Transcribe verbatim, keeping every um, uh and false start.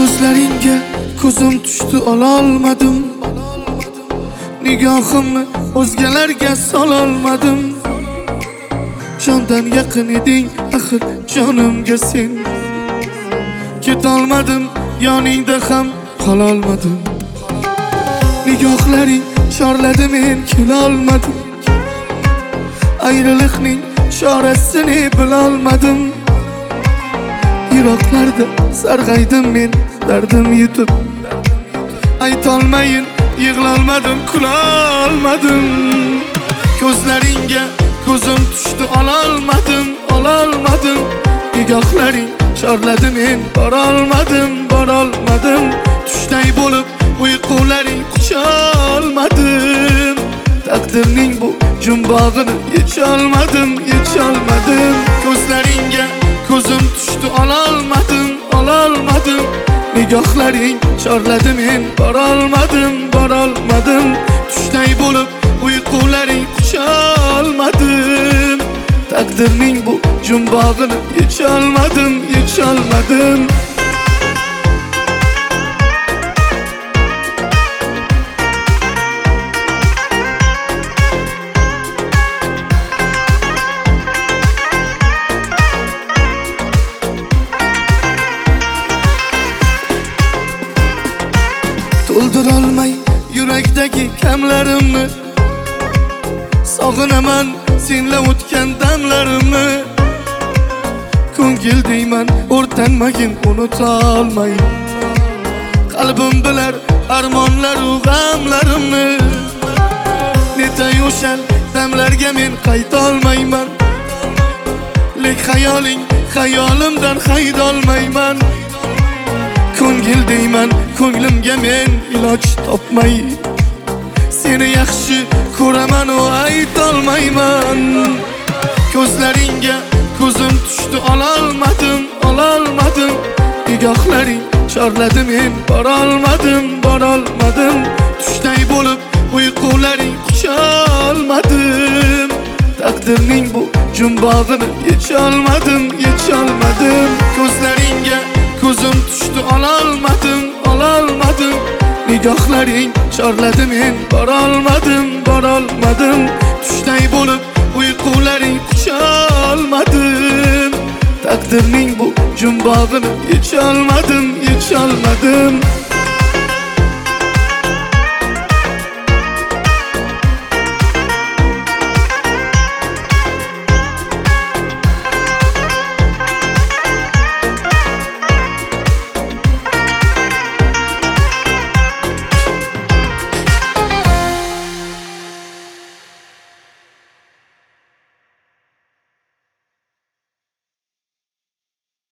Ko'zlaringga ko'zim tushdi, ololmadim. Nigohimni o'zgalarga sololmadim. Jondan yaqin eding axir jonimga sen. Ketolmadim, yoningda ham qololmadim. Nigohlaring chorladi, men kelolmadim. Ayriliqning chorasini bilolmadim. Yiroqlarda sarg'aydim men dardim yutib. Aytolmayin yig'lolmadim, kulolmadim. Ko'zlaringga ko'zim tushdi, ololmadim, ololmadim. Nigohlaring chorladi, men borolmadim, borolmadim. Tushday bo'lib uyqularing qucholmadim. Taqdirning bu jumbog'ini yecholmadim, yecholmadim. Ko'zlaringga ko'zim tushdi, ololmadim, ololmadim. Nigohlaring chorladi, men borolmadim, borolmadim. Tushday bo'lib uyqularing qucholmadim. Taqdirning bu jumbog'ini yecholmadim, yecholmadim. To'ldirolmay yurakdagi kamlarimni, sog'inaman senla o'tgan damlarimni. Ko'ngil deyman o'rtanmagin, unutolmay. Qalbim bilar armonlar u g'amlarimni. Netay o'sha damlarga men qaytolmayman. Lek xayoling xayolimdan haydolmayman. Ko'ngil deyman ko'nglimga men iloj topmay. Seni yaxshi ko'raman o aytolmayman. Ko'zlaringga ko'zim tushdi, ololmadim, ololmadim. Nigohlaring chorladi, men borolmadim, borolmadim. Tushday bo'lib uyqularing qucholmadim. Taqdirning bu jumbog'ini yecholmadim, yecholmadim. Ko'zlaringga ko'zim tushdi, ololmadim, ololmadim. Nigohlaring chorladi, men borolmadim, borolmadim. Tushday bo'lib uyqularing qucholmadim. Taqdirning bu jumbog'ini yecholmadim, yecholmadim.